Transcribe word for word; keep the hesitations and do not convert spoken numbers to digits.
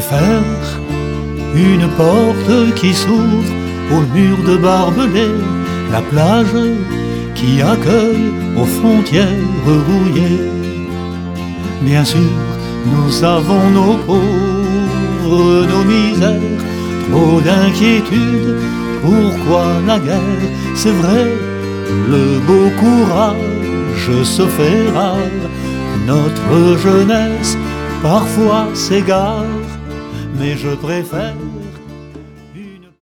faire une porte qui s'ouvre au mur de barbelés, la plage qui accueille aux frontières rouillées. Bien sûr, nous avons nos pauvres, nos misères, trop d'inquiétudes. Pourquoi la guerre? C'est vrai, le beau courage se fait rare. Notre jeunesse parfois s'égare, mais je préfère